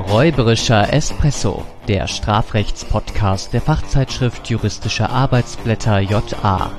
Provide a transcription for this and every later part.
Räuberischer Espresso, der Strafrechtspodcast der Fachzeitschrift Juristische Arbeitsblätter JA.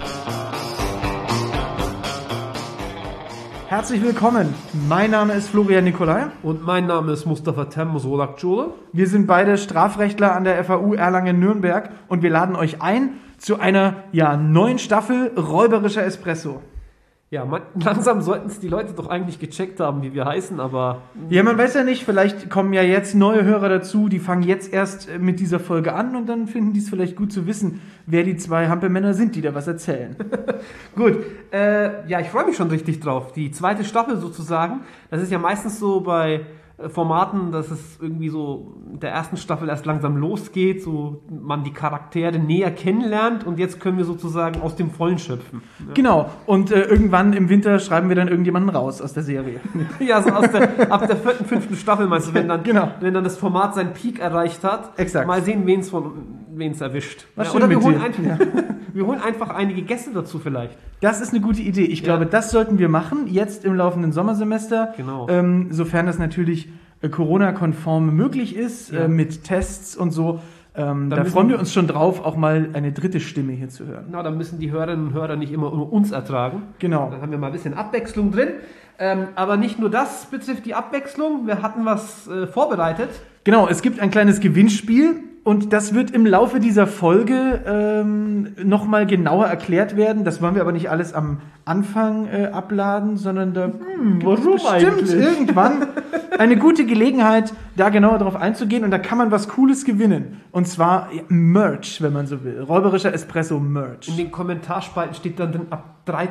Herzlich willkommen. Mein Name ist Florian Nicolai. Und mein Name ist Mustafa Temmusolak-Jole. Wir sind beide Strafrechtler an der FAU Erlangen-Nürnberg und wir laden euch ein zu einer neuen Staffel Räuberischer Espresso. Ja, langsam sollten es die Leute doch eigentlich gecheckt haben, wie wir heißen, aber... Ja, man weiß ja nicht, vielleicht kommen ja jetzt neue Hörer dazu, die fangen jetzt erst mit dieser Folge an und dann finden die es vielleicht gut zu wissen, wer die zwei Hampelmänner sind, die da was erzählen. Gut, ich freue mich schon richtig drauf. Die zweite Staffel sozusagen, das ist ja meistens so bei Formaten, dass es irgendwie so der ersten Staffel erst langsam losgeht, so man die Charaktere näher kennenlernt und jetzt können wir sozusagen aus dem Vollen schöpfen. Ja. Genau, und irgendwann im Winter schreiben wir dann irgendjemanden raus aus der Serie. Ja, so ab der 4., 5. Staffel meinst du, wenn dann das Format seinen Peak erreicht hat. Exakt. Mal sehen, wen es erwischt. Was Oder wir holen einfach einige Gäste dazu vielleicht. Das ist eine gute Idee. Ich glaube, das sollten wir machen, jetzt im laufenden Sommersemester. Genau. Sofern das natürlich Corona-konform möglich ist, mit Tests und so. Da freuen wir uns schon drauf, auch mal eine dritte Stimme hier zu hören. Genau, dann müssen die Hörerinnen und Hörer nicht immer nur uns ertragen. Genau. Dann haben wir mal ein bisschen Abwechslung drin. Aber nicht nur das betrifft die Abwechslung. Wir hatten was vorbereitet. Genau, es gibt ein kleines Gewinnspiel. Und das wird im Laufe dieser Folge nochmal genauer erklärt werden. Das wollen wir aber nicht alles am Anfang abladen, sondern da warum bestimmt irgendwann eine gute Gelegenheit, da genauer drauf einzugehen. Und da kann man was Cooles gewinnen. Und zwar Merch, wenn man so will. Räuberischer Espresso Merch. In den Kommentarspalten steht dann ab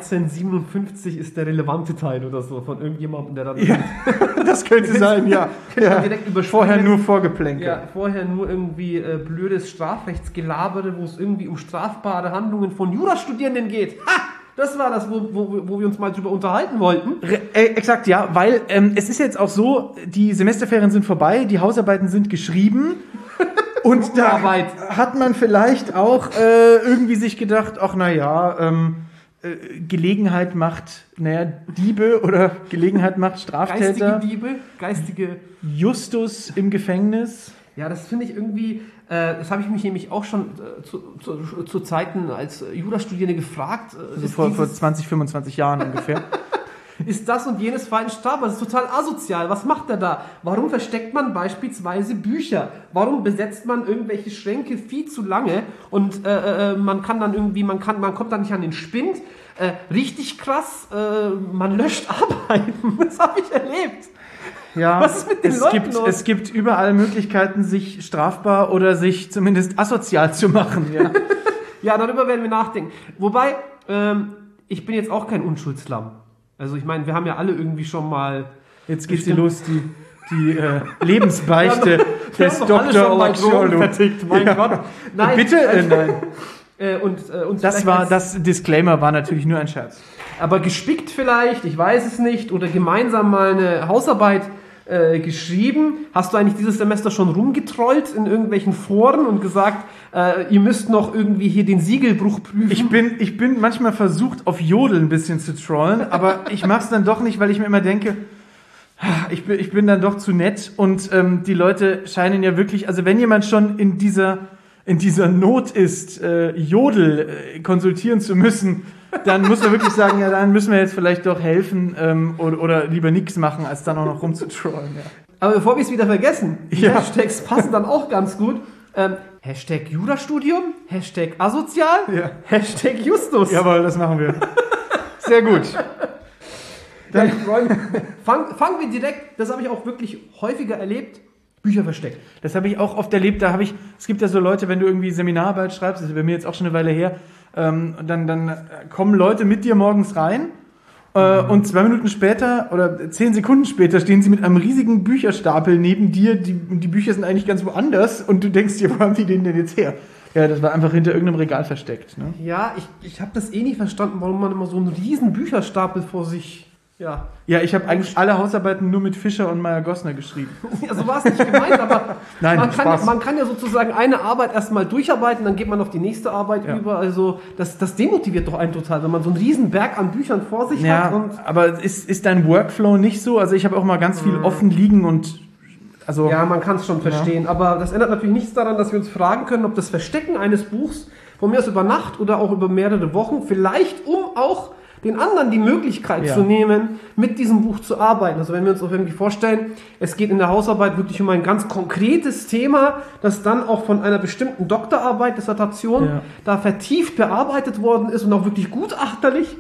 13,57 ist der relevante Teil oder so von irgendjemandem, der dann... Ja, das könnte sein, ja. Direkt vorher nur Vorgeplänkel. Ja, vorher nur irgendwie blödes Strafrechtsgelabere, wo es irgendwie um strafbare Handlungen von Jurastudierenden geht. Ha! Das war das, wo wir uns mal drüber unterhalten wollten. Exakt, ja, weil es ist jetzt auch so, die Semesterferien sind vorbei, die Hausarbeiten sind geschrieben und da hat man vielleicht auch irgendwie sich gedacht, Gelegenheit macht Diebe oder Gelegenheit macht Straftäter. Geistige Diebe, geistige... Justus im Gefängnis. Ja, das finde ich irgendwie, das habe ich mich nämlich auch schon zu Zeiten als Jurastudierende gefragt. Also vor 20, 25 Jahren ungefähr. Ist das und jenes Fall strafbar? Das ist total asozial. Was macht er da? Warum versteckt man beispielsweise Bücher? Warum besetzt man irgendwelche Schränke viel zu lange? Und man kommt dann nicht an den Spind. Richtig krass, man löscht Arbeiten. Das habe ich erlebt. Ja, was ist mit den Leuten los? Es gibt überall Möglichkeiten, sich strafbar oder sich zumindest asozial zu machen. Ja, ja, darüber werden wir nachdenken. Wobei, ich bin jetzt auch kein Unschuldslamm. Also ich meine, wir haben ja alle irgendwie schon mal... Jetzt geht sie los, die Lebensbeichte des Dr. Olaciolo. Mein Gott. Nein, bitte? Nein. Das Disclaimer war natürlich nur ein Scherz. Aber gespickt vielleicht, ich weiß es nicht, oder gemeinsam mal eine Hausarbeit geschrieben. Hast du eigentlich dieses Semester schon rumgetrollt in irgendwelchen Foren und gesagt, ihr müsst noch irgendwie hier den Siegelbruch prüfen? Ich bin manchmal versucht, auf Jodel ein bisschen zu trollen, aber ich mach's dann doch nicht, weil ich mir immer denke, ich bin dann doch zu nett und die Leute scheinen ja wirklich, also wenn jemand schon in dieser Not ist, Jodel konsultieren zu müssen, dann muss man wirklich sagen, ja, dann müssen wir jetzt vielleicht doch helfen oder lieber nichts machen, als dann auch noch rumzutrollen. Ja. Aber bevor wir es wieder vergessen, die Hashtags passen dann auch ganz gut. Hashtag Jurastudium, Hashtag asozial, Hashtag Justus. Jawohl, das machen wir. Sehr gut. Dann fangen wir direkt, das habe ich auch wirklich häufiger erlebt, Bücher versteckt. Das habe ich auch oft erlebt. Es gibt ja so Leute, wenn du irgendwie Seminararbeit schreibst, das ist bei mir jetzt auch schon eine Weile her, dann kommen Leute mit dir morgens rein und 2 Minuten später oder 10 Sekunden später stehen sie mit einem riesigen Bücherstapel neben dir. Die Bücher sind eigentlich ganz woanders und du denkst dir, wo haben die den denn jetzt her? Ja, das war einfach hinter irgendeinem Regal versteckt. Ne? Ja, ich habe das nie verstanden, warum man immer so einen riesen Bücherstapel vor sich... Ja, ich habe eigentlich alle Hausarbeiten nur mit Fischer und Meyer-Gosner geschrieben. Ja, so war es nicht gemeint, aber Nein, man kann ja sozusagen eine Arbeit erstmal durcharbeiten, dann geht man auf die nächste Arbeit über. Also das demotiviert doch einen total, wenn man so einen riesen Berg an Büchern vor sich hat. Aber ist dein Workflow nicht so? Also ich habe auch mal ganz viel offen liegen und Also, ja, man kann es schon verstehen, aber das ändert natürlich nichts daran, dass wir uns fragen können, ob das Verstecken eines Buchs von mir aus über Nacht oder auch über mehrere Wochen, vielleicht um auch den anderen die Möglichkeit zu nehmen, mit diesem Buch zu arbeiten. Also wenn wir uns auch irgendwie vorstellen, es geht in der Hausarbeit wirklich um ein ganz konkretes Thema, das dann auch von einer bestimmten Doktorarbeit, Dissertation, da vertieft bearbeitet worden ist und auch wirklich gutachterlich,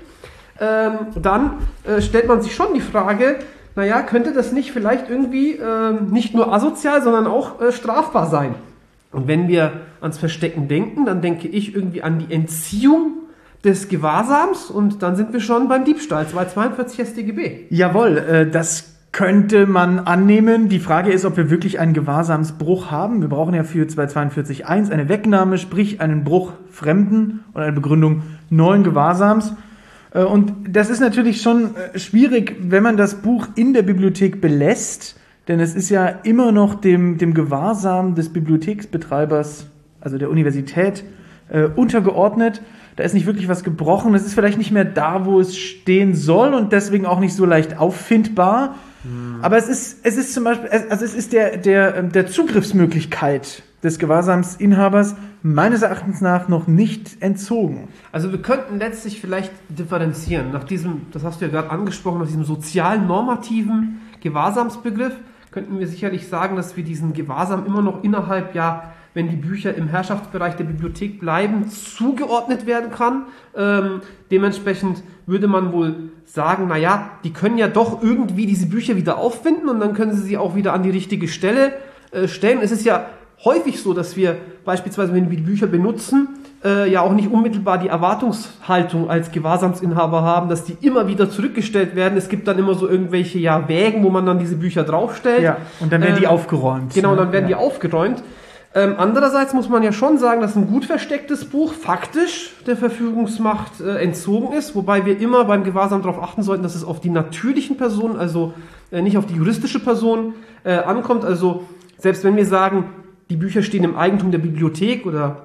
dann stellt man sich schon die Frage, naja, könnte das nicht vielleicht irgendwie nicht nur asozial, sondern auch strafbar sein? Und wenn wir ans Verstecken denken, dann denke ich irgendwie an die Entziehung des Gewahrsams und dann sind wir schon beim Diebstahl, 242 StGB. Jawohl, das könnte man annehmen. Die Frage ist, ob wir wirklich einen Gewahrsamsbruch haben. Wir brauchen ja für 242.1 eine Wegnahme, sprich einen Bruch Fremden und eine Begründung neuen Gewahrsams. Und das ist natürlich schon schwierig, wenn man das Buch in der Bibliothek belässt, denn es ist ja immer noch dem Gewahrsam des Bibliotheksbetreibers, also der Universität, untergeordnet. Da ist nicht wirklich was gebrochen. Es ist vielleicht nicht mehr da, wo es stehen soll und deswegen auch nicht so leicht auffindbar. Aber es ist zum Beispiel, also es ist der Zugriffsmöglichkeit des Gewahrsamsinhabers meines Erachtens nach noch nicht entzogen. Also wir könnten letztlich vielleicht differenzieren. Nach diesem, das hast du ja gerade angesprochen, nach diesem sozialen normativen Gewahrsamsbegriff könnten wir sicherlich sagen, dass wir diesen Gewahrsam immer noch innerhalb, wenn die Bücher im Herrschaftsbereich der Bibliothek bleiben, zugeordnet werden kann. Dementsprechend würde man wohl sagen, naja, die können ja doch irgendwie diese Bücher wieder auffinden und dann können sie auch wieder an die richtige Stelle stellen. Es ist ja häufig so, dass wir beispielsweise, wenn wir die Bücher benutzen, ja auch nicht unmittelbar die Erwartungshaltung als Gewahrsamsinhaber haben, dass die immer wieder zurückgestellt werden. Es gibt dann immer so irgendwelche Wägen, wo man dann diese Bücher draufstellt. Ja, und dann werden die aufgeräumt. Genau, dann werden die aufgeräumt. Andererseits muss man ja schon sagen, dass ein gut verstecktes Buch faktisch der Verfügungsmacht entzogen ist, wobei wir immer beim Gewahrsam darauf achten sollten, dass es auf die natürlichen Personen, also nicht auf die juristische Person ankommt. Also selbst wenn wir sagen, die Bücher stehen im Eigentum der Bibliothek oder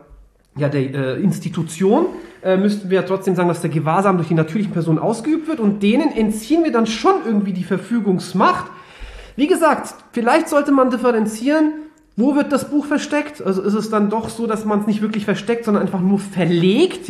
der Institution, müssten wir trotzdem sagen, dass der Gewahrsam durch die natürlichen Personen ausgeübt wird und denen entziehen wir dann schon irgendwie die Verfügungsmacht. Wie gesagt, vielleicht sollte man differenzieren, wo wird das Buch versteckt? Also ist es dann doch so, dass man es nicht wirklich versteckt, sondern einfach nur verlegt,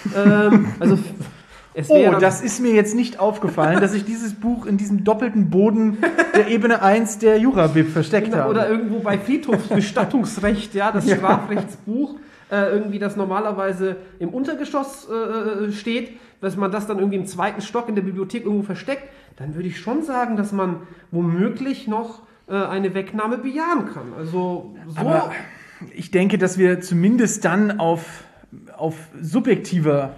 Das ist mir jetzt nicht aufgefallen, dass ich dieses Buch in diesem doppelten Boden der Ebene 1 der Jurabib versteckt habe. Oder irgendwo bei Friedhofsbestattungsrecht, das Strafrechtsbuch, irgendwie das normalerweise im Untergeschoss steht, dass man das dann irgendwie im zweiten Stock in der Bibliothek irgendwo versteckt, dann würde ich schon sagen, dass man womöglich noch eine Wegnahme bejahen kann. Also so. Aber ich denke, dass wir zumindest dann auf subjektiver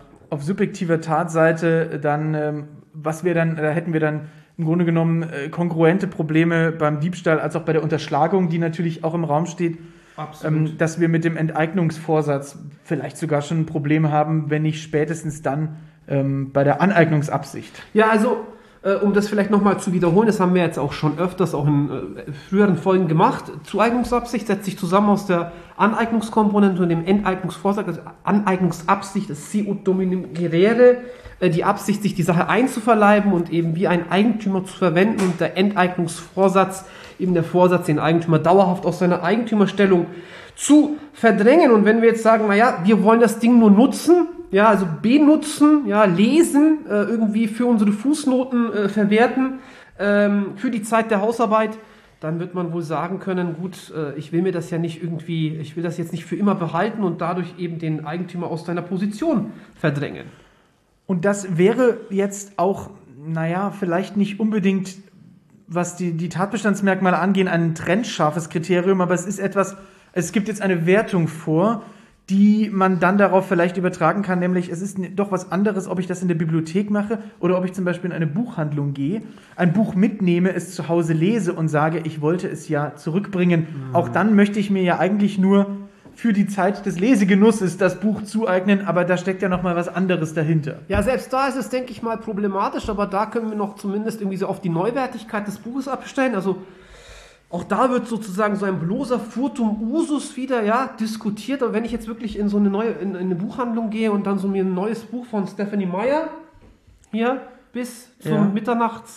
Tatseite dann, da hätten wir dann im Grunde genommen kongruente Probleme beim Diebstahl als auch bei der Unterschlagung, die natürlich auch im Raum steht. Absolut. Dass wir mit dem Enteignungsvorsatz vielleicht sogar schon ein Problem haben, wenn nicht spätestens dann bei der Aneignungsabsicht. Ja, also um das vielleicht nochmal zu wiederholen, das haben wir jetzt auch schon öfters auch in früheren Folgen gemacht. Zueignungsabsicht setzt sich zusammen aus der Aneignungskomponente und dem Enteignungsvorsatz, also Aneignungsabsicht, das Siut Dominum Gerere, die Absicht, sich die Sache einzuverleiben und eben wie ein Eigentümer zu verwenden und der Enteignungsvorsatz, eben der Vorsatz, den Eigentümer dauerhaft aus seiner Eigentümerstellung zu verdrängen. Und wenn wir jetzt sagen, wir wollen das Ding nur nutzen, also benutzen, lesen, irgendwie für unsere Fußnoten verwerten, für die Zeit der Hausarbeit, dann wird man wohl sagen können, gut, ich will das jetzt nicht für immer behalten und dadurch eben den Eigentümer aus seiner Position verdrängen. Und das wäre jetzt auch, vielleicht nicht unbedingt, was die Tatbestandsmerkmale angehen, ein trennscharfes Kriterium, aber es gibt jetzt eine Wertung vor, die man dann darauf vielleicht übertragen kann, nämlich es ist doch was anderes, ob ich das in der Bibliothek mache oder ob ich zum Beispiel in eine Buchhandlung gehe, ein Buch mitnehme, es zu Hause lese und sage, ich wollte es ja zurückbringen. Auch dann möchte ich mir ja eigentlich nur für die Zeit des Lesegenusses das Buch zueignen, aber da steckt ja noch mal was anderes dahinter. Ja, selbst da ist es, denke ich mal, problematisch, aber da können wir noch zumindest irgendwie so auf die Neuwertigkeit des Buches abstellen. Also auch da wird sozusagen so ein bloßer Furtum Usus wieder diskutiert. Aber wenn ich jetzt wirklich in so eine in eine Buchhandlung gehe und dann so mir ein neues Buch von Stephanie Meyer hier bis zum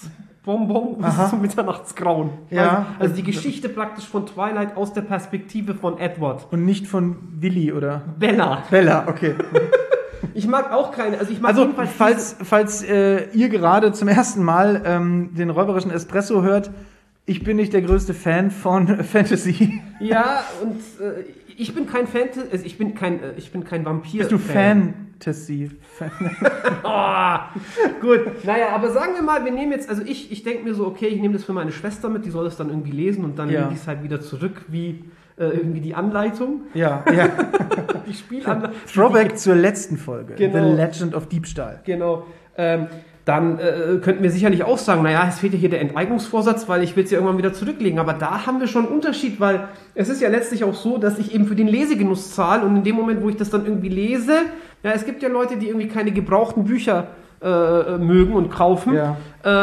Bonbon bis zum Mitternachtsgrauen. Ja. Also die Geschichte praktisch von Twilight aus der Perspektive von Edward. Und nicht von Willi oder Bella. Bella, okay. Ich mag auch keine, also ich mag Also, jedenfalls falls ihr gerade zum ersten Mal den räuberischen Espresso hört, ich bin nicht der größte Fan von Fantasy. Ja, und ich bin kein ich bin kein Vampir. Bist du Fantasy? Gut, naja, aber sagen wir mal, wir nehmen jetzt, also ich denke mir so, okay, ich nehme das für meine Schwester mit, die soll es dann irgendwie lesen und dann lege ich es halt wieder zurück, wie irgendwie die Anleitung. Ja. Die Spielanleitung. Throwback zur letzten Folge. Genau. The Legend of Diebstahl. Genau. Dann könnten wir sicherlich auch sagen, naja, es fehlt ja hier der Enteignungsvorsatz, weil ich will es ja irgendwann wieder zurücklegen. Aber da haben wir schon einen Unterschied, weil es ist ja letztlich auch so, dass ich eben für den Lesegenuss zahle und in dem Moment, wo ich das dann irgendwie lese, ja, es gibt ja Leute, die irgendwie keine gebrauchten Bücher mögen und kaufen. Ja.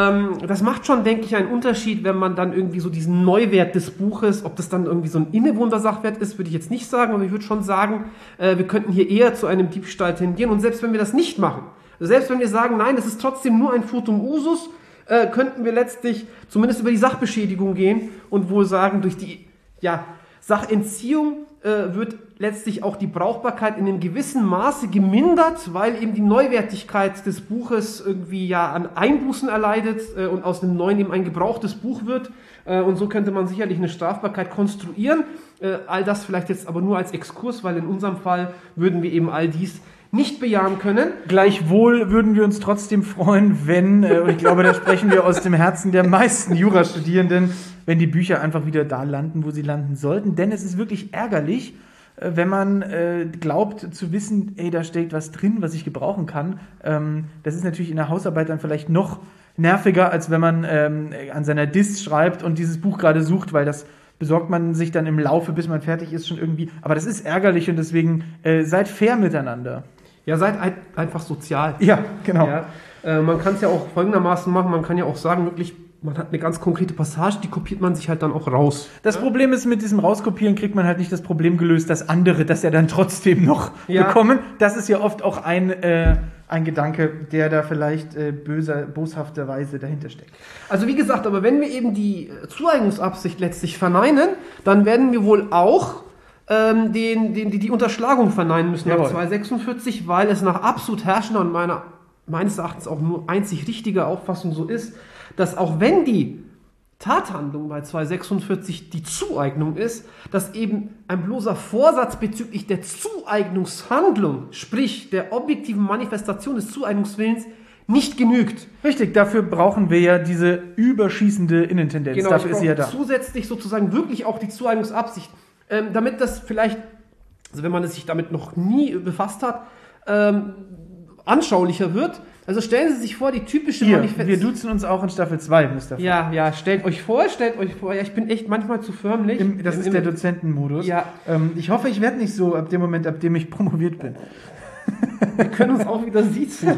Das macht schon, denke ich, einen Unterschied, wenn man dann irgendwie so diesen Neuwert des Buches, ob das dann irgendwie so ein innewohnender Sachwert ist, würde ich jetzt nicht sagen, aber ich würde schon sagen, wir könnten hier eher zu einem Diebstahl tendieren und selbst wenn wir das nicht machen, selbst wenn wir sagen, nein, das ist trotzdem nur ein Futum usus, könnten wir letztlich zumindest über die Sachbeschädigung gehen und wohl sagen, durch die Sachentziehung wird letztlich auch die Brauchbarkeit in einem gewissen Maße gemindert, weil eben die Neuwertigkeit des Buches irgendwie ja an Einbußen erleidet und aus einem neuen eben ein gebrauchtes Buch wird. Und so könnte man sicherlich eine Strafbarkeit konstruieren. All das vielleicht jetzt aber nur als Exkurs, weil in unserem Fall würden wir eben all dies nicht bejahen können. Gleichwohl würden wir uns trotzdem freuen, wenn, und ich glaube, da sprechen wir aus dem Herzen der meisten Jurastudierenden, wenn die Bücher einfach wieder da landen, wo sie landen sollten. Denn es ist wirklich ärgerlich, wenn man glaubt zu wissen, ey, da steckt was drin, was ich gebrauchen kann. Das ist natürlich in der Hausarbeit dann vielleicht noch nerviger, als wenn man an seiner Dis schreibt und dieses Buch gerade sucht, weil das besorgt man sich dann im Laufe, bis man fertig ist, schon irgendwie. Aber das ist ärgerlich und deswegen seid fair miteinander. Ja, seid einfach sozial. Ja, genau. Ja, man kann es ja auch folgendermaßen machen, man kann ja auch sagen, wirklich, man hat eine ganz konkrete Passage, die kopiert man sich halt dann auch raus. Das Problem ist, mit diesem Rauskopieren kriegt man halt nicht das Problem gelöst, dass andere das ja dann trotzdem noch bekommen. Das ist ja oft auch ein Gedanke, der da vielleicht boshafterweise dahinter steckt. Also wie gesagt, aber wenn wir eben die Zueignungsabsicht letztlich verneinen, dann werden wir wohl auch die Unterschlagung verneinen müssen nach 246, weil es nach absolut herrschender und meines Erachtens auch nur einzig richtiger Auffassung so ist, dass auch wenn die Tathandlung bei 246 die Zueignung ist, dass eben ein bloßer Vorsatz bezüglich der Zueignungshandlung, sprich der objektiven Manifestation des Zueignungswillens, nicht genügt. Richtig, dafür brauchen wir ja diese überschießende Innentendenz. Genau, dafür ist sie ja da. Zusätzlich sozusagen wirklich auch die Zueignungsabsicht. Damit das vielleicht, also wenn man sich damit noch nie befasst hat, anschaulicher wird. Also stellen Sie sich vor, die typische Manifestation. Wir duzen uns auch in Staffel 2, Mr. Ja, stellt euch vor. Ja, ich bin echt manchmal zu förmlich. Das ist der Dozentenmodus. Ja. Ich hoffe, ich werde nicht so ab dem Moment, ab dem ich promoviert bin. Wir können uns auch wieder siezen.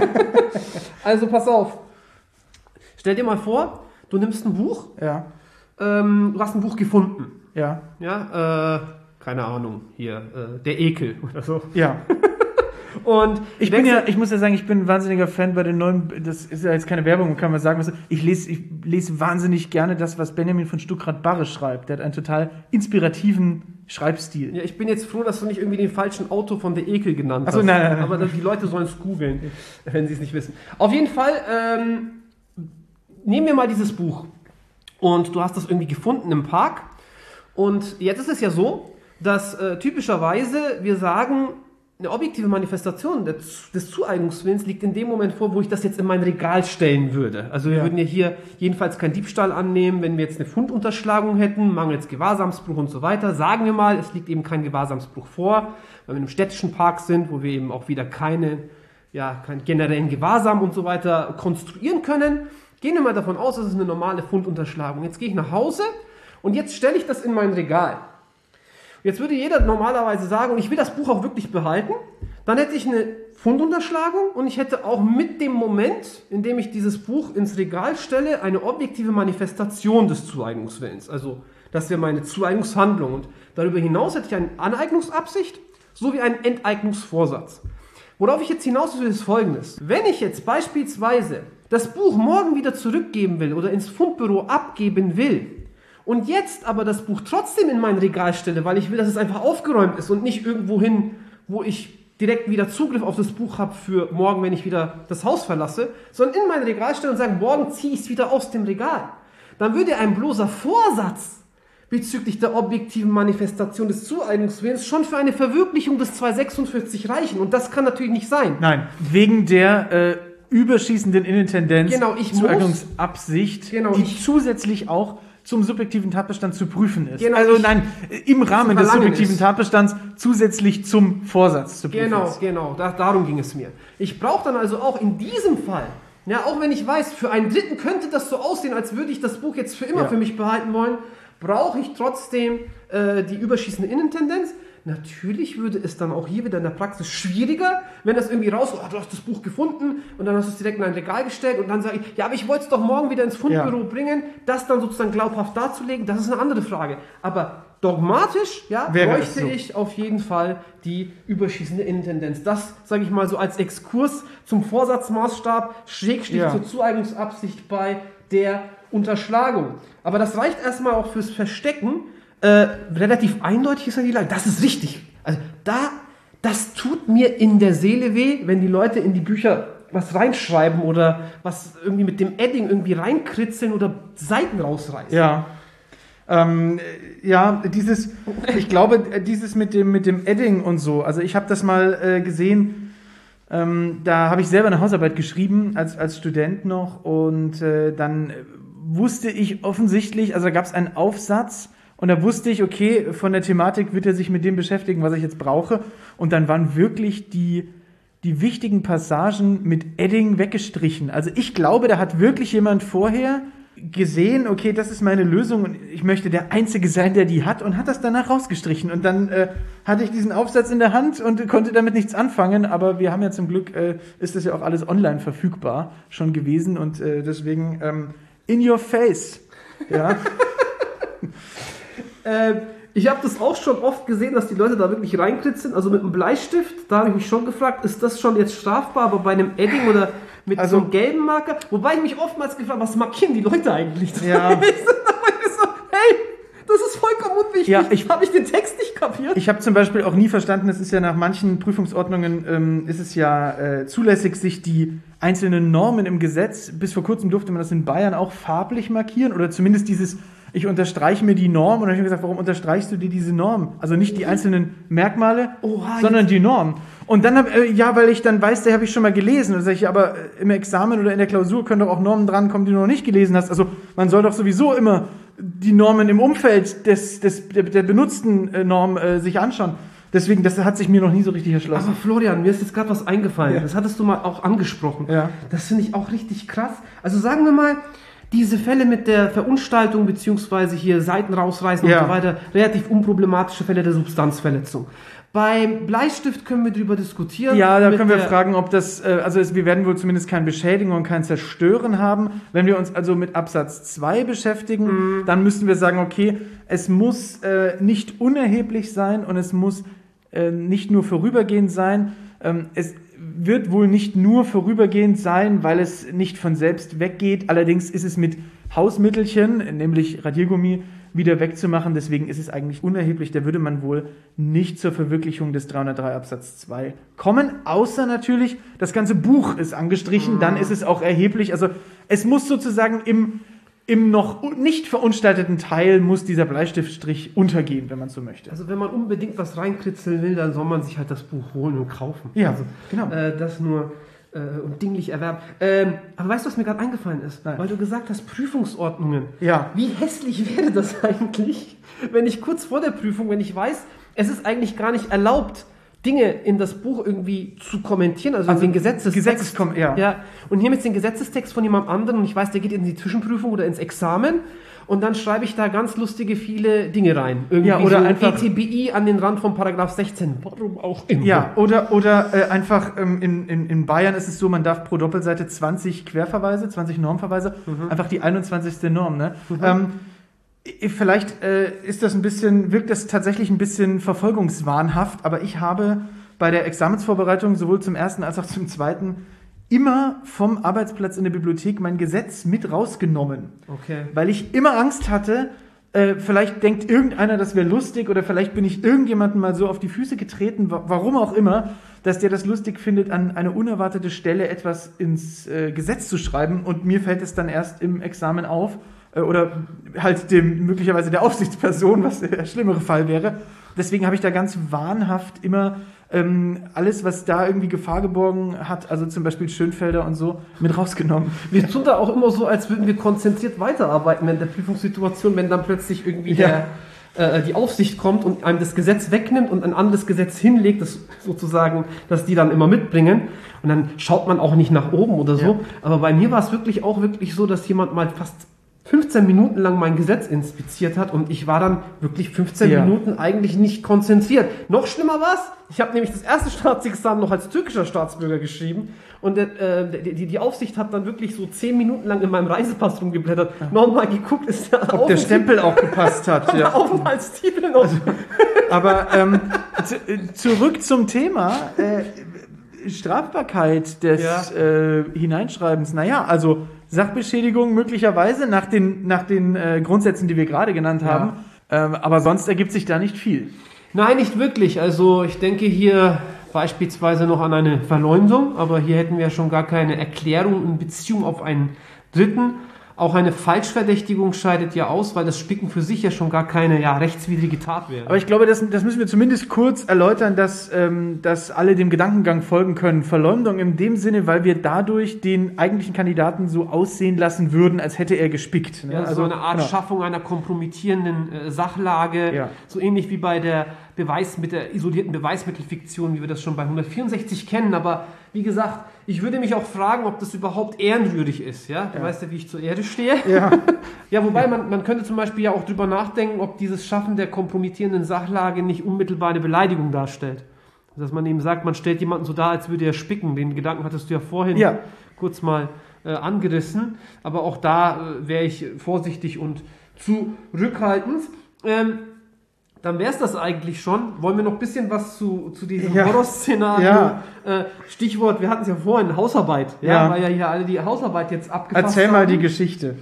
Also pass auf. Stell dir mal vor, du nimmst ein Buch. Ja. Du hast ein Buch gefunden. Ja. Ja, keine Ahnung, hier, der Ekel oder so. Ja. Und ich muss ja sagen, ich bin ein wahnsinniger Fan bei den neuen, das ist ja jetzt keine Werbung, kann man sagen, ich lese wahnsinnig gerne das, was Benjamin von Stuckrad-Barre schreibt. Der hat einen total inspirativen Schreibstil. Ja, ich bin jetzt froh, dass du nicht irgendwie den falschen Autor von der Ekel genannt hast. Achso, nein. Aber die Leute sollen es googeln, wenn sie es nicht wissen. Auf jeden Fall, nehmen wir mal dieses Buch. Und du hast das irgendwie gefunden im Park. Und jetzt ist es ja so, dass typischerweise wir sagen, eine objektive Manifestation des Zueignungswillens liegt in dem Moment vor, wo ich das jetzt in mein Regal stellen würde. Also wir würden ja hier jedenfalls keinen Diebstahl annehmen, wenn wir jetzt eine Fundunterschlagung hätten, mangels Gewahrsamsbruch und so weiter. Sagen wir mal, es liegt eben kein Gewahrsamsbruch vor, weil wir in einem städtischen Park sind, wo wir eben auch wieder keinen generellen Gewahrsam und so weiter konstruieren können. Gehen wir mal davon aus, das ist eine normale Fundunterschlagung. Jetzt gehe ich nach Hause und jetzt stelle ich das in mein Regal. Jetzt würde jeder normalerweise sagen, und ich will das Buch auch wirklich behalten, dann hätte ich eine Fundunterschlagung und ich hätte auch mit dem Moment, in dem ich dieses Buch ins Regal stelle, eine objektive Manifestation des Zueignungswillens. Also das wäre meine Zueignungshandlung. Und darüber hinaus hätte ich eine Aneignungsabsicht sowie einen Enteignungsvorsatz. Worauf ich jetzt hinaus will, ist Folgendes. Wenn ich jetzt beispielsweise das Buch morgen wieder zurückgeben will oder ins Fundbüro abgeben will und jetzt aber das Buch trotzdem in mein Regal stelle, weil ich will, dass es einfach aufgeräumt ist und nicht irgendwo hin, wo ich direkt wieder Zugriff auf das Buch habe für morgen, wenn ich wieder das Haus verlasse, sondern in mein Regal stellen und sagen, morgen ziehe ich es wieder aus dem Regal. Dann würde ein bloßer Vorsatz bezüglich der objektiven Manifestation des Zueignungswillens schon für eine Verwirklichung des 246 reichen. Und das kann natürlich nicht sein. Nein, wegen der überschießenden Intendenz, Genau, Zueignungsabsicht, die zusätzlich auch zum subjektiven Tatbestand zu prüfen ist. Genau, also nein, im Rahmen des subjektiven ist. Tatbestands zusätzlich zum Vorsatz zu prüfen ist. Genau, darum ging es mir. Ich brauche dann also auch in diesem Fall, ja, auch wenn ich weiß, für einen Dritten könnte das so aussehen, als würde ich das Buch jetzt für immer für mich behalten wollen, brauche ich trotzdem die überschießende Innentendenz. Natürlich würde es dann auch hier wieder in der Praxis schwieriger, wenn das irgendwie rauskommt, du hast das Buch gefunden und dann hast du es direkt in ein Regal gestellt und dann sage ich, ja, aber ich wollte es doch morgen wieder ins Fundbüro bringen, das dann sozusagen glaubhaft darzulegen, das ist eine andere Frage. Aber dogmatisch, bräuchte ich auf jeden Fall die überschießende Innentendenz. Das, sage ich mal so als Exkurs zum Vorsatzmaßstab, Schrägstrich zur Zueignungsabsicht bei der Unterschlagung. Aber das reicht erstmal auch fürs Verstecken. Relativ eindeutig ist ja die Lage. Das ist richtig. Also das tut mir in der Seele weh, wenn die Leute in die Bücher was reinschreiben oder was irgendwie mit dem Edding irgendwie reinkritzeln oder Seiten rausreißen. Ich glaube, dieses mit dem Edding und so, also ich habe das mal gesehen, da habe ich selber eine Hausarbeit geschrieben, als Student noch, und dann wusste ich offensichtlich, also da gab es einen Aufsatz, und da wusste ich, okay, von der Thematik wird er sich mit dem beschäftigen, was ich jetzt brauche. Und dann waren wirklich die wichtigen Passagen mit Edding weggestrichen. Also ich glaube, da hat wirklich jemand vorher gesehen, okay, das ist meine Lösung und ich möchte der Einzige sein, der die hat, und hat das danach rausgestrichen. Und dann hatte ich diesen Aufsatz in der Hand und konnte damit nichts anfangen. Aber wir haben ja zum Glück, ist das ja auch alles online verfügbar schon gewesen. Und deswegen in your face. Ja. Ich habe das auch schon oft gesehen, dass die Leute da wirklich reinkritzeln, also mit einem Bleistift, da habe ich mich schon gefragt, ist das schon jetzt strafbar, aber bei einem Edding oder mit so einem gelben Marker, wobei ich mich oftmals gefragt habe, was markieren die Leute eigentlich? Ja. Hey, das ist vollkommen unwichtig, ja, habe ich den Text nicht kapiert? Ich habe zum Beispiel auch nie verstanden, es ist ja nach manchen Prüfungsordnungen, ist es ja zulässig, sich die einzelnen Normen im Gesetz, bis vor kurzem durfte man das in Bayern auch farblich markieren, oder zumindest dieses, ich unterstreiche mir die Norm, und dann habe ich mir gesagt, warum unterstreichst du dir diese Norm? Also nicht die einzelnen Merkmale, sondern die Norm. Und dann weil ich dann weiß, da habe ich schon mal gelesen. Und dann sage ich, aber im Examen oder in der Klausur können doch auch Normen drankommen, die du noch nicht gelesen hast. Also man soll doch sowieso immer die Normen im Umfeld der benutzten Norm sich anschauen. Deswegen, das hat sich mir noch nie so richtig erschlossen. Aber Florian, mir ist jetzt gerade was eingefallen. Ja. Das hattest du mal auch angesprochen. Ja. Das finde ich auch richtig krass. Also sagen wir mal, diese Fälle mit der Verunstaltung beziehungsweise hier Seiten rausreißen und so weiter, relativ unproblematische Fälle der Substanzverletzung. Beim Bleistift können wir darüber diskutieren. Ja, da können wir fragen, ob das, wir werden wohl zumindest kein Beschädigen und kein Zerstören haben. Wenn wir uns also mit Absatz 2 beschäftigen, dann müssen wir sagen, okay, es muss nicht unerheblich sein und es muss nicht nur vorübergehend sein. Es wird wohl nicht nur vorübergehend sein, weil es nicht von selbst weggeht. Allerdings ist es mit Hausmittelchen, nämlich Radiergummi, wieder wegzumachen. Deswegen ist es eigentlich unerheblich. Da würde man wohl nicht zur Verwirklichung des 303 Absatz 2 kommen. Außer natürlich, das ganze Buch ist angestrichen. Dann ist es auch erheblich. Also es muss sozusagen im noch nicht verunstalteten Teil muss dieser Bleistiftstrich untergehen, wenn man so möchte. Also wenn man unbedingt was reinkritzeln will, dann soll man sich halt das Buch holen und kaufen. Ja, also, genau. Das nur dinglich erwerben. Aber weißt du, was mir gerade eingefallen ist? Nein. Weil du gesagt hast, Prüfungsordnungen. Ja. Wie hässlich wäre das eigentlich, wenn ich kurz vor der Prüfung, wenn ich weiß, es ist eigentlich gar nicht erlaubt, Dinge in das Buch irgendwie zu kommentieren, also den Gesetzestext. Ja. Und hier mit dem Gesetzestext von jemand anderem, und ich weiß, der geht in die Zwischenprüfung oder ins Examen, und dann schreibe ich da ganz lustige viele Dinge rein. Irgendwie oder so einfach ETBI an den Rand von Paragraph 16. Warum auch immer. Ja, oder einfach in Bayern ist es so, man darf pro Doppelseite 20 Querverweise, 20 Normverweise, einfach die 21. Norm, ne? Vielleicht wirkt das tatsächlich ein bisschen verfolgungswahnhaft, aber ich habe bei der Examensvorbereitung sowohl zum ersten als auch zum zweiten immer vom Arbeitsplatz in der Bibliothek mein Gesetz mit rausgenommen. Okay. Weil ich immer Angst hatte, vielleicht denkt irgendeiner, das wäre lustig oder vielleicht bin ich irgendjemandem mal so auf die Füße getreten, warum auch immer, dass der das lustig findet, an eine unerwartete Stelle etwas ins Gesetz zu schreiben und mir fällt es dann erst im Examen auf oder halt möglicherweise der Aufsichtsperson, was der schlimmere Fall wäre. Deswegen habe ich da ganz wahnhaft immer alles, was da irgendwie Gefahr geborgen hat, also zum Beispiel Schönfelder und so, mit rausgenommen. Wir tun da auch immer so, als würden wir konzentriert weiterarbeiten in der Prüfungssituation, wenn dann plötzlich irgendwie die Aufsicht kommt und einem das Gesetz wegnimmt und ein anderes Gesetz hinlegt, das sozusagen, dass die dann immer mitbringen. Und dann schaut man auch nicht nach oben oder so. Ja. Aber bei mir war es wirklich so, dass jemand mal fast 15 Minuten lang mein Gesetz inspiziert hat und ich war dann wirklich 15 Minuten eigentlich nicht konzentriert. Noch schlimmer war's, ich habe nämlich das erste Staatsexamen noch als türkischer Staatsbürger geschrieben und die Aufsicht hat dann wirklich so 10 Minuten lang in meinem Reisepass rumgeblättert, nochmal geguckt, ist ob der Stempel auch gepasst hat. Ja. Aufenthaltstitel noch. Aber zurück zum Thema Strafbarkeit des Hineinschreibens. Naja, also Sachbeschädigung möglicherweise nach den Grundsätzen, die wir gerade genannt haben. Aber sonst ergibt sich da nicht viel. Nein, nicht wirklich. Also ich denke hier beispielsweise noch an eine Verleumdung, aber hier hätten wir schon gar keine Erklärung in Beziehung auf einen Dritten. Auch eine Falschverdächtigung scheidet ja aus, weil das Spicken für sich ja schon gar keine rechtswidrige Tat wäre. Aber ich glaube, das müssen wir zumindest kurz erläutern, dass alle dem Gedankengang folgen können. Verleumdung in dem Sinne, weil wir dadurch den eigentlichen Kandidaten so aussehen lassen würden, als hätte er gespickt. Ne? Ja, also so eine Art Schaffung einer kompromittierenden Sachlage, so ähnlich wie bei der isolierten Beweismittelfiktion, wie wir das schon bei 164 kennen. Aber wie gesagt, ich würde mich auch fragen, ob das überhaupt ehrenwürdig ist. Ja? Du weißt ja, wie ich zur Erde stehe. Ja, ja, wobei man könnte zum Beispiel ja auch drüber nachdenken, ob dieses Schaffen der kompromittierenden Sachlage nicht unmittelbar eine Beleidigung darstellt. Dass man eben sagt, man stellt jemanden so dar, als würde er spicken. Den Gedanken hattest du ja vorhin kurz mal angerissen. Aber auch da wäre ich vorsichtig und zurückhaltend. Dann wäre es das eigentlich schon. Wollen wir noch ein bisschen was zu diesem Horrorszenario? Stichwort, wir hatten es ja vorhin, Hausarbeit. Weil ja hier alle die Hausarbeit jetzt abgefasst haben. Erzähl mal die Geschichte.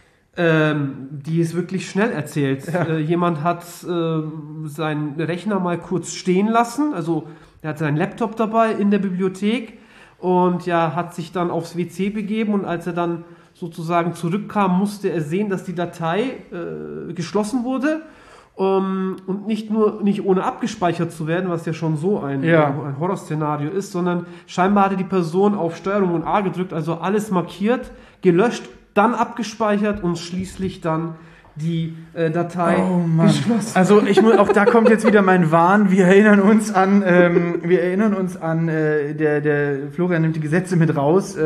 Die ist wirklich schnell erzählt. Jemand hat seinen Rechner mal kurz stehen lassen. Also er hat seinen Laptop dabei in der Bibliothek und hat sich dann aufs WC begeben und als er dann sozusagen zurückkam, musste er sehen, dass die Datei geschlossen wurde. Und nicht ohne abgespeichert zu werden, was ja schon so ein Horrorszenario ist, sondern scheinbar hatte die Person auf Steuerung und A gedrückt, also alles markiert, gelöscht, dann abgespeichert und schließlich dann die Datei geschlossen. Also auch da kommt jetzt wieder mein Wahn. Wir erinnern uns an, der Florian nimmt die Gesetze mit raus.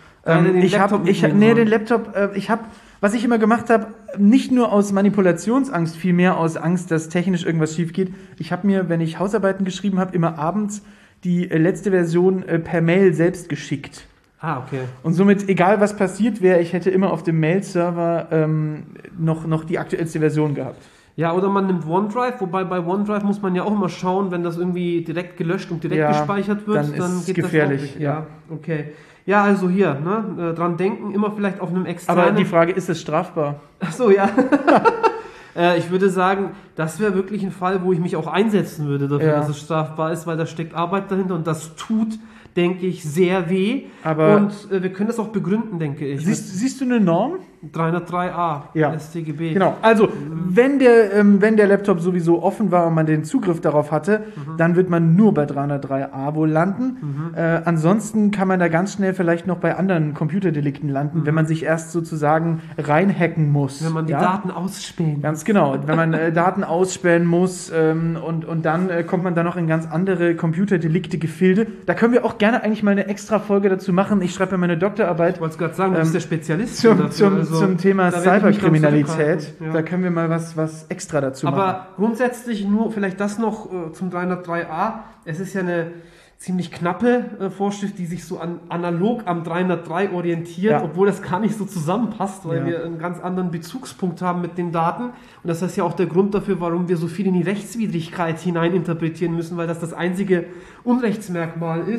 Was ich immer gemacht habe, nicht nur aus Manipulationsangst, vielmehr aus Angst, dass technisch irgendwas schief geht. Ich habe mir, wenn ich Hausarbeiten geschrieben habe, immer abends die letzte Version per Mail selbst geschickt. Okay. Und somit, egal was passiert wäre, ich hätte immer auf dem Mail-Server noch die aktuellste Version gehabt. Ja, oder man nimmt OneDrive, wobei bei OneDrive muss man ja auch immer schauen, wenn das irgendwie direkt gelöscht und direkt gespeichert wird, dann geht gefährlich, das gefährlich. Okay. Ja, also hier, dran denken, immer vielleicht auf einem externen... Aber die Frage, ist es strafbar? Ach so, ja. Ich würde sagen, das wäre wirklich ein Fall, wo ich mich auch einsetzen würde dafür, dass es strafbar ist, weil da steckt Arbeit dahinter und das tut, denke ich, sehr weh. Und wir können das auch begründen, denke ich. Siehst du eine Norm? 303a, StGB. Genau, also wenn der Laptop sowieso offen war und man den Zugriff darauf hatte, dann wird man nur bei 303a wohl landen. Ansonsten kann man da ganz schnell vielleicht noch bei anderen Computerdelikten landen, wenn man sich erst sozusagen reinhacken muss. Wenn man die Daten ausspähen. Ganz genau, wenn man Daten ausspähen muss und dann kommt man dann noch in ganz andere Computerdelikte-Gefilde. Da können wir auch gerne eigentlich mal eine extra Folge dazu machen. Ich schreibe ja meine Doktorarbeit. Ich wollte es gerade sagen, du bist der Spezialist zum Thema Cyberkriminalität. Da können wir mal was extra dazu machen. Aber grundsätzlich nur vielleicht das noch zum 303a. Es ist ja eine ziemlich knappe Vorschrift, die sich so analog am 303 orientiert, obwohl das gar nicht so zusammenpasst, weil wir einen ganz anderen Bezugspunkt haben mit den Daten. Und das ist ja auch der Grund dafür, warum wir so viel in die Rechtswidrigkeit hineininterpretieren müssen, weil das einzige Unrechtsmerkmal ist.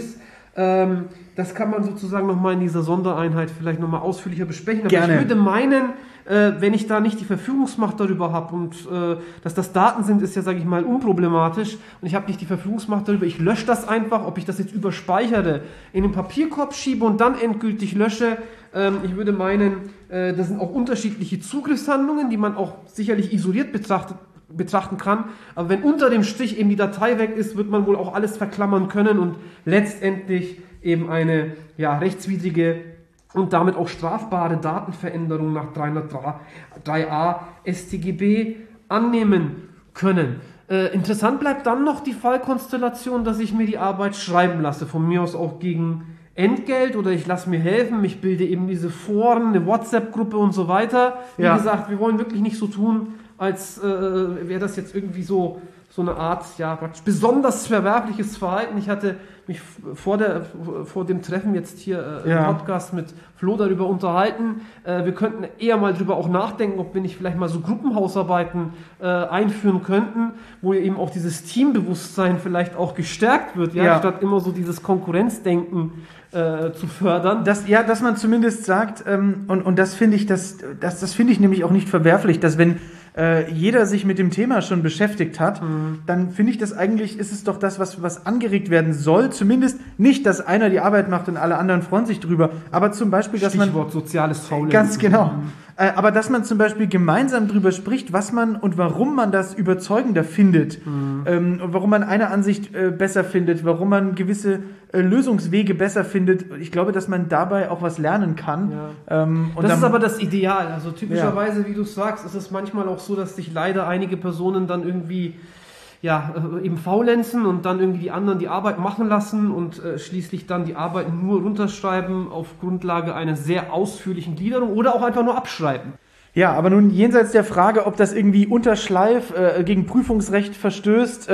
Das kann man sozusagen nochmal in dieser Sondereinheit vielleicht nochmal ausführlicher besprechen. Aber Gerne. ich würde meinen, wenn ich da nicht die Verfügungsmacht darüber habe und dass das Daten sind, ist ja, sage ich mal, unproblematisch und ich habe nicht die Verfügungsmacht darüber, ich lösche das einfach, ob ich das jetzt überspeichere, in den Papierkorb schiebe und dann endgültig lösche. Ich würde meinen, das sind auch unterschiedliche Zugriffshandlungen, die man auch sicherlich isoliert betrachten kann, aber wenn unter dem Strich eben die Datei weg ist, wird man wohl auch alles verklammern können und letztendlich eben eine rechtswidrige und damit auch strafbare Datenveränderung nach 303a StGB annehmen können. Interessant bleibt dann noch die Fallkonstellation, dass ich mir die Arbeit schreiben lasse, von mir aus auch gegen Entgelt oder ich lasse mir helfen, ich bilde eben diese Foren, eine WhatsApp-Gruppe und so weiter. Wie gesagt, wir wollen wirklich nicht so tun, als wäre das jetzt irgendwie so eine Art, besonders verwerfliches Verhalten. Ich hatte mich vor dem Treffen jetzt hier im Podcast mit Flo darüber unterhalten. Wir könnten eher mal drüber auch nachdenken, ob wir nicht vielleicht mal so Gruppenhausarbeiten einführen könnten, wo eben auch dieses Teambewusstsein vielleicht auch gestärkt wird, statt immer so dieses Konkurrenzdenken zu fördern. Dass man zumindest sagt, und das finde ich, das finde ich nämlich auch nicht verwerflich, dass wenn jeder sich mit dem Thema schon beschäftigt hat, dann finde ich das eigentlich, ist es doch das, was angeregt werden soll. Zumindest nicht, dass einer die Arbeit macht und alle anderen freuen sich drüber, aber zum Beispiel, dass Stichwort soziales Faulenzen. Ganz genau. Aber dass man zum Beispiel gemeinsam drüber spricht, was man und warum man das überzeugender findet, warum man eine Ansicht besser findet, warum man gewisse Lösungswege besser findet. Ich glaube, dass man dabei auch was lernen kann. Ja. Das ist aber das Ideal. Also typischerweise, wie du sagst, ist es manchmal auch so, dass sich leider einige Personen dann irgendwie eben faulenzen und dann irgendwie die anderen die Arbeit machen lassen und schließlich dann die Arbeit nur runterschreiben auf Grundlage einer sehr ausführlichen Gliederung oder auch einfach nur abschreiben. Ja, aber nun jenseits der Frage, ob das irgendwie unter Schleif gegen Prüfungsrecht verstößt,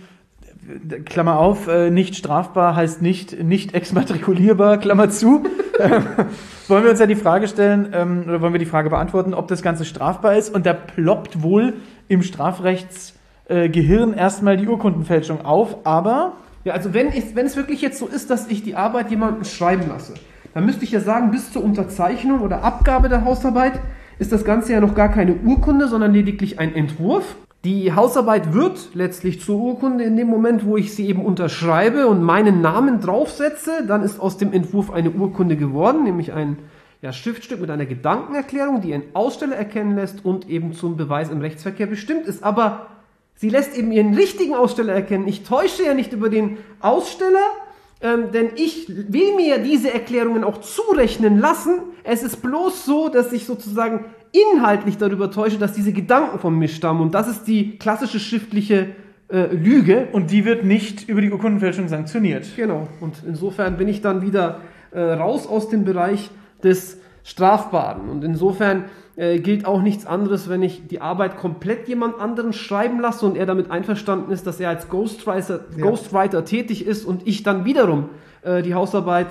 Klammer auf, nicht strafbar heißt nicht exmatrikulierbar, Klammer zu. Wollen wir uns ja die Frage stellen, oder wollen wir die Frage beantworten, ob das Ganze strafbar ist? Und da ploppt wohl im Strafrechtsgehirn erstmal die Urkundenfälschung auf, aber... Ja, also wenn es wirklich jetzt so ist, dass ich die Arbeit jemandem schreiben lasse, dann müsste ich ja sagen, bis zur Unterzeichnung oder Abgabe der Hausarbeit ist das Ganze ja noch gar keine Urkunde, sondern lediglich ein Entwurf. Die Hausarbeit wird letztlich zur Urkunde in dem Moment, wo ich sie eben unterschreibe und meinen Namen draufsetze. Dann ist aus dem Entwurf eine Urkunde geworden, nämlich ein Schriftstück mit einer Gedankenerklärung, die einen Aussteller erkennen lässt und eben zum Beweis im Rechtsverkehr bestimmt ist. Aber sie lässt eben ihren richtigen Aussteller erkennen. Ich täusche ja nicht über den Aussteller, denn ich will mir diese Erklärungen auch zurechnen lassen. Es ist bloß so, dass ich sozusagen inhaltlich darüber täusche, dass diese Gedanken von mir stammen. Und das ist die klassische schriftliche Lüge. Und die wird nicht über die Urkundenfälschung sanktioniert. Genau. Und insofern bin ich dann wieder raus aus dem Bereich des Strafbaren. Und insofern gilt auch nichts anderes, wenn ich die Arbeit komplett jemand anderen schreiben lasse und er damit einverstanden ist, dass er als Ghostwriter tätig ist und ich dann wiederum die Hausarbeit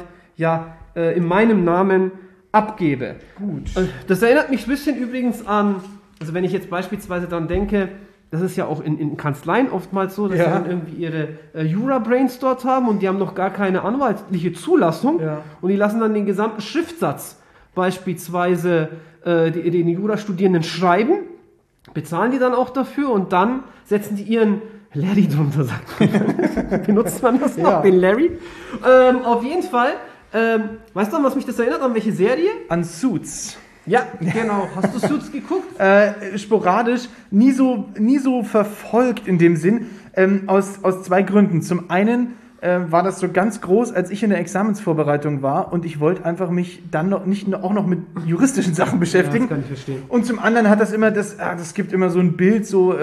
in meinem Namen abgebe. Gut. Das erinnert mich ein bisschen übrigens an, also wenn ich jetzt beispielsweise dann denke, das ist ja auch in Kanzleien oftmals so, dass sie dann irgendwie ihre Jura-Brains dort haben und die haben noch gar keine anwaltliche Zulassung und die lassen dann den gesamten Schriftsatz beispielsweise den Jurastudierenden schreiben, bezahlen die dann auch dafür und dann setzen die ihren Larry drunter, sagt man. Benutzt man das noch, den Larry? Auf jeden Fall, weißt du, an was mich das erinnert? An welche Serie? An Suits. Ja, genau. Hast du Suits geguckt? Sporadisch, nie so verfolgt in dem Sinn, aus zwei Gründen. Zum einen war das so ganz groß, als ich in der Examensvorbereitung war und ich wollte einfach mich dann auch noch mit juristischen Sachen beschäftigen. Ja, das kann ich verstehen. Und zum anderen hat das immer das gibt immer so ein Bild so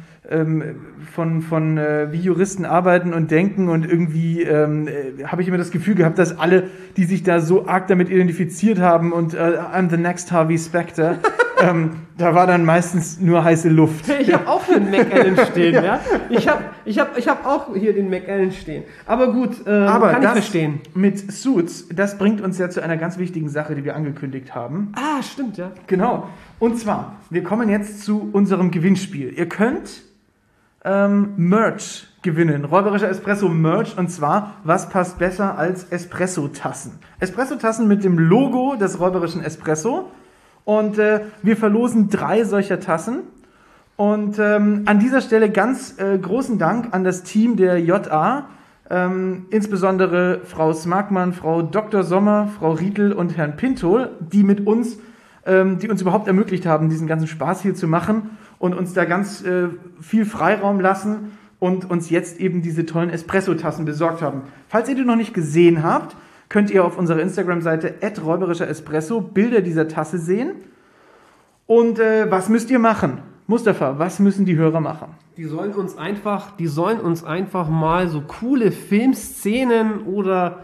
von wie Juristen arbeiten und denken und irgendwie habe ich immer das Gefühl gehabt, dass alle, die sich da so arg damit identifiziert haben und I'm the next Harvey Specter, da war dann meistens nur heiße Luft. Ich habe auch hier den McAllen stehen, ja. Ich hab auch hier den McAllen stehen. Aber gut, kann ich verstehen. Mit Suits, das bringt uns ja zu einer ganz wichtigen Sache, die wir angekündigt haben. Ah, stimmt, ja. Genau. Und zwar, wir kommen jetzt zu unserem Gewinnspiel. Ihr könnt Merch gewinnen. Räuberischer Espresso Merch, und zwar, was passt besser als Espresso-Tassen? Espresso-Tassen mit dem Logo des Räuberischen Espresso, und wir verlosen 3 solcher Tassen. Und an dieser Stelle ganz großen Dank an das Team der JA, insbesondere Frau Smarkmann, Frau Dr. Sommer, Frau Riedl und Herrn Pintol, die uns überhaupt ermöglicht haben, diesen ganzen Spaß hier zu machen und uns da ganz viel Freiraum lassen und uns jetzt eben diese tollen Espresso-Tassen besorgt haben. Falls ihr die noch nicht gesehen habt, könnt ihr auf unserer Instagram-Seite @räuberischer-espresso Bilder dieser Tasse sehen. Und was müsst ihr machen? Mustafa, was müssen die Hörer machen? Die sollen uns einfach mal so coole Filmszenen oder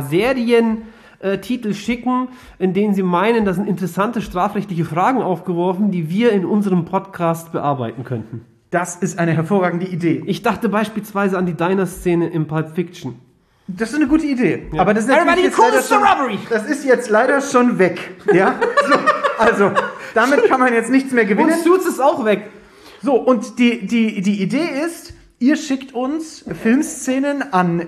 Serientitel schicken, in denen sie meinen, da sind interessante strafrechtliche Fragen aufgeworfen, die wir in unserem Podcast bearbeiten könnten. Das ist eine hervorragende Idee. Ich dachte beispielsweise an die Diner-Szene im Pulp Fiction. Das ist eine gute Idee. Ja. Aber das ist natürlich das ist jetzt leider schon weg. Ja? So, also, damit kann man jetzt nichts mehr gewinnen. Und Suits ist auch weg. So, und die Idee ist, ihr schickt uns Filmszenen an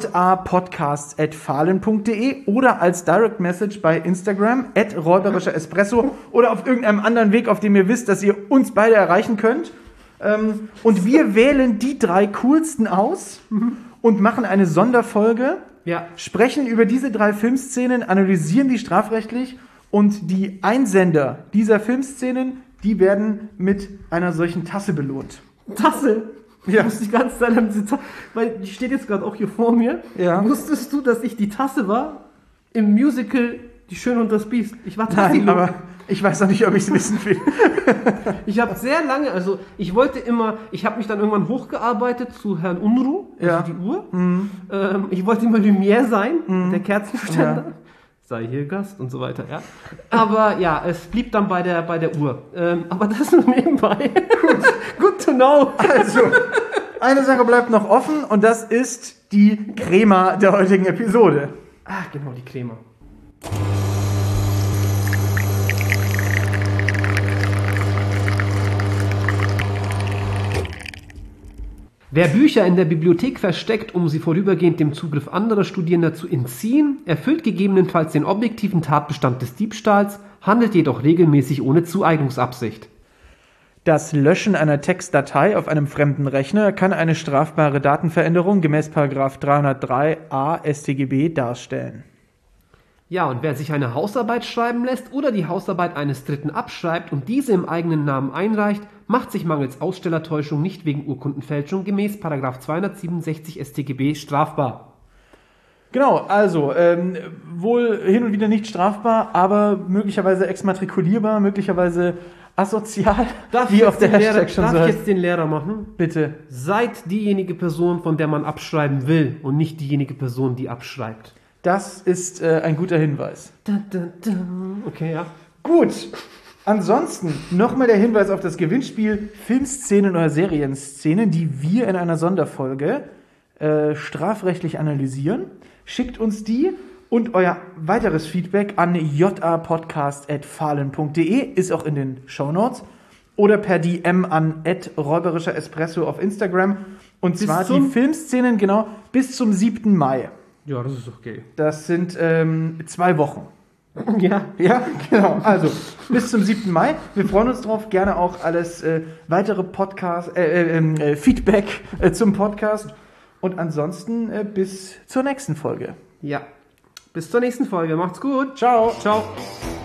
japodcasts@fahlen.de oder als Direct Message bei Instagram @räuberischer-espresso oder auf irgendeinem anderen Weg, auf dem ihr wisst, dass ihr uns beide erreichen könnt. Und wir wählen die 3 coolsten aus und machen eine Sonderfolge, sprechen über diese 3 Filmszenen, analysieren die strafrechtlich, und die Einsender dieser Filmszenen, die werden mit einer solchen Tasse belohnt. Tasse? Ja. Ich muss die ganze Zeit an diese Tasse, weil die steht jetzt gerade auch hier vor mir. Ja. Wusstest du, dass ich die Tasse war im Musical Die Schöne und das Biest? Ich war Tasse. Nein, aber ich weiß noch nicht, ob ich es wissen will. Ich habe sehr lange, ich habe mich dann irgendwann hochgearbeitet zu Herrn Unruh, die Uhr. Mhm. Ich wollte immer Lumière sein, der Kerzenständer. Ja. Sei hier Gast und so weiter, ja. Aber ja, es blieb dann bei der Uhr. Aber das nur nebenbei. Good to know. Also, eine Sache bleibt noch offen, und das ist die Crema der heutigen Episode. Ah, genau, die Crema. Wer Bücher in der Bibliothek versteckt, um sie vorübergehend dem Zugriff anderer Studierender zu entziehen, erfüllt gegebenenfalls den objektiven Tatbestand des Diebstahls, handelt jedoch regelmäßig ohne Zueignungsabsicht. Das Löschen einer Textdatei auf einem fremden Rechner kann eine strafbare Datenveränderung gemäß § 303a StGB darstellen. Ja, und wer sich eine Hausarbeit schreiben lässt oder die Hausarbeit eines Dritten abschreibt und diese im eigenen Namen einreicht, macht sich mangels Ausstellertäuschung nicht wegen Urkundenfälschung gemäß § 267 StGB strafbar. Genau, also wohl hin und wieder nicht strafbar, aber möglicherweise exmatrikulierbar, möglicherweise asozial, Darf ich jetzt den Lehrer machen? Bitte. Seid diejenige Person, von der man abschreiben will, und nicht diejenige Person, die abschreibt. Das ist ein guter Hinweis. Okay, ja. Gut. Ansonsten nochmal der Hinweis auf das Gewinnspiel Filmszenen oder Serienszenen, die wir in einer Sonderfolge strafrechtlich analysieren. Schickt uns die und euer weiteres Feedback an japodcast@fahlen.de, ist auch in den Shownotes, oder per DM an @räuberischer-espresso auf Instagram. Und zwar die Filmszenen genau bis zum 7. Mai. Ja, das ist okay. Das sind 2 Wochen. Ja. Ja, genau. Also, bis zum 7. Mai. Wir freuen uns drauf. Gerne auch alles weitere Feedback zum Podcast. Und ansonsten bis zur nächsten Folge. Ja. Bis zur nächsten Folge. Macht's gut. Ciao. Ciao.